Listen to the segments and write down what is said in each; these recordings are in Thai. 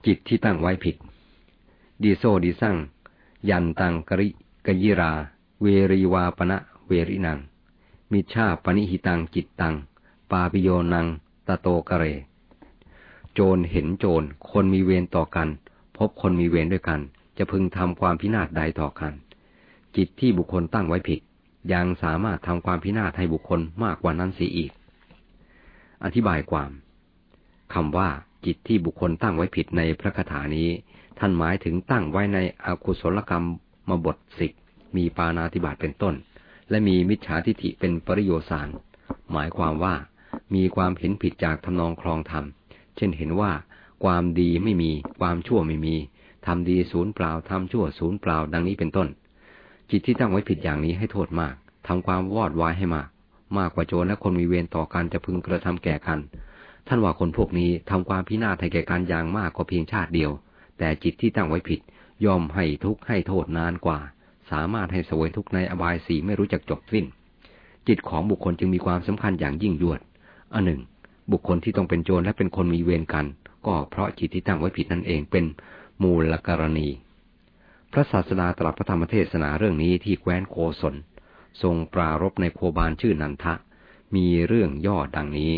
จิตที่ตั้งไว้ผิดดีโซดิสั่งยันตังกริกยิราเวรีวาปณะเวรินังมิชฌาปณิหิตังจิตตังปาปิโยนังตโตกะเรโจรเห็นโจรคนมีเวรต่อกันพบคนมีเวรด้วยกันจะพึงทำความพินาศใดต่อกันจิตที่บุคคลตั้งไว้ผิดยังสามารถทำความพินาศให้บุคคลมากกว่านั้นเสียอีกอธิบายความคำว่าจิตที่บุคคลตั้งไว้ผิดในพระคาถานี้ท่านหมายถึงตั้งไว้ในอกุศลกรรมบท10มีปาณาติบาตเป็นต้นและมีมิจฉาทิฏฐิเป็นปริโยสารหมายความว่ามีความเห็นผิดจากทำนองครองธรรมเช่นเห็นว่าความดีไม่มีความชั่วไม่มีทำดีศูนย์เปล่าทำชั่วศูนย์เปล่าดังนี้เป็นต้นจิตที่ตั้งไว้ผิดอย่างนี้ให้โทษมากทำความวอดวายให้มากกว่าโจรและคนมีเวรต่อกันจะพึงกระทำแก่กันท่านว่าคนพวกนี้ทำความพินาศให้แก่กันอย่างมากกว่าเพียงชาติเดียวแต่จิตที่ตั้งไว้ผิดย่อมให้ทุกข์ให้โทษนานกว่าสามารถให้เสวยทุกข์ในอบายสี่ไม่รู้จักจบสิ้นจิตของบุคคลจึงมีความสำคัญอย่างยิ่งยวดอันหนึ่งบุคคลที่ต้องเป็นโจรและเป็นคนมีเวรกันก็เพราะจิตที่ตั้งไว้ผิดนั่นเองเป็นมูลกรณีพระศาสดาตรัสพระธรรมเทศนาเรื่องนี้ที่แคว้นโกศลทรงปรารภในโคบาลชื่อนันทะมีเรื่องย่อดังนี้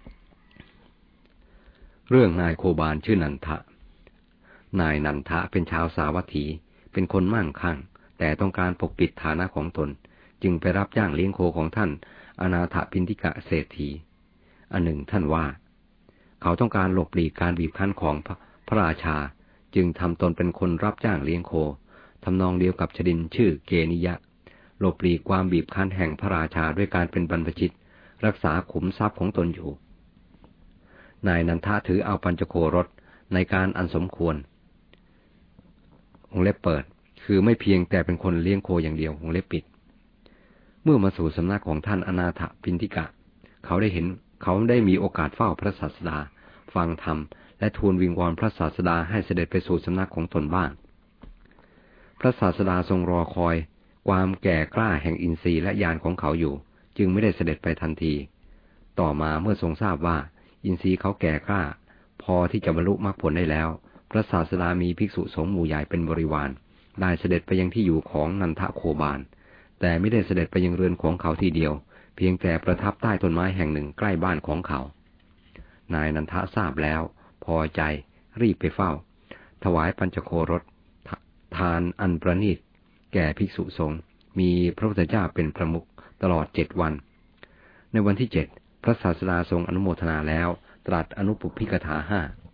เรื่องนายโคบาลชื่อนันทะนายนันทะเป็นชาวสาวัตถีเป็นคนมั่งคั่งแต่ต้องการปกปิดฐานะของตนจึงไปรับจ้างเลี้ยงโคของท่านอนาถปิณฑิกะเศรษฐีอันหนึ่งท่านว่าเขาต้องการหลบหลีกการบีบคั้นของพระราชาจึงทำตนเป็นคนรับจ้างเลี้ยงโคทำนองเดียวกับชดินชื่อเกนิยะหลบหลีกความบีบคั้นแห่งพระราชาด้วยการเป็นบรรพชิตรักษาขุมทรัพย์ของตนอยู่นายนันทะถือเอาปัญจโครสในการอันสมควรวงเล็บเปิดคือไม่เพียงแต่เป็นคนเลี้ยงโคอย่างเดียววงเล็บปิดเมื่อมาสู่สำนักของท่านอนาถปิณฑิกะเขาได้มีโอกาสเฝ้าพระศาสดาฟังธรรมและทูลวิงวอนพระศาสดาให้เสด็จไปสู่สำนักของตนบ้างพระศาสดาทรงรอคอยความแก่กล้าแห่งอินทรีย์และญาณของเขาอยู่จึงไม่ได้เสด็จไปทันทีต่อมาเมื่อทรงทราบว่าอินทรีย์เขาแก่กล้าพอที่จะบรรลุมรรคผลได้แล้วพระศาสดามีภิกษุสงฆ์หมู่ใหญ่เป็นบริวารได้เสด็จไปยังที่อยู่ของนันทโคบาลแต่ไม่ได้เสด็จไปยังเรือนของเขาทีเดียวเพียงแต่ประทับใต้ต้นไม้แห่งหนึ่งใกล้บ้านของเขานายนันททราบแล้วพอใจรีบไปเฝ้าถวายปัญจโครสทานอันประณีตแก่ภิกษุสงฆ์มีพระพุทธเจ้าเป็นประมุขตลอด7 วันในวันที่7พระศาสดาทรงอนุโมทนาแล้วตรัสอนุปุพพิกถา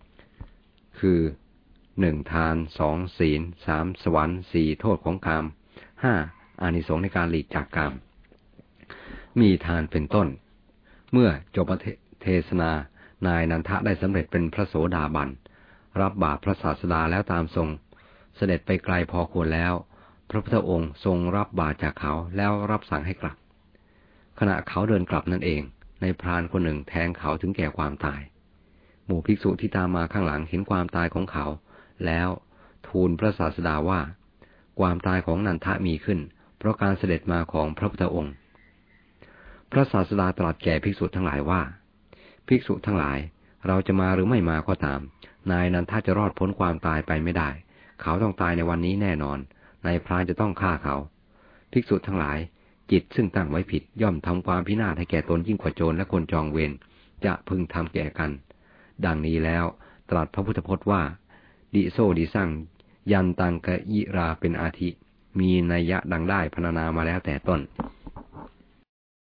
5คือ1ทาน2ศีล3สวรรค์4โทษของกาม5อานิสงส์ในการหลีกจากกามมีทานเป็นต้นเมื่อจบเทศนานายนันทะได้สำเร็จเป็นพระโสดาบันรับบาตรพระศาสดาแล้วตามทรงเสด็จไปไกลพอควรแล้วพระพุทธองค์ทรงรับบาตรจากเขาแล้วรับสั่งให้กลับขณะเขาเดินกลับนั่นเองในพรานคนหนึ่งแทงเขาถึงแก่ความตายหมู่ภิกษุที่ตามมาข้างหลังเห็นความตายของเขาแล้วทูลพระศาสดาว่าความตายของนันทะมีขึ้นเพราะการเสด็จมาของพระพุทธองค์พระศาสดาตรัสแก่ภิกษุทั้งหลายว่าภิกษุทั้งหลายเราจะมาหรือไม่มาก็ตามนายนันทะจะรอดพ้นความตายไปไม่ได้เขาต้องตายในวันนี้แน่นอนนายพรานจะต้องฆ่าเขาภิกษุทั้งหลายจิตซึ่งตั้งไว้ผิดย่อมทำความพินาศให้แก่ตนยิ่งกว่าโจรและคนจองเวรจะพึงทำแก่กันดังนี้แล้วตรัสพระพุทธพจน์ว่าดิโซดิสั่งยันตังกะยิราเป็นอาทิมีนัยยะดังได้พรรณนามาแล้วแต่ต้น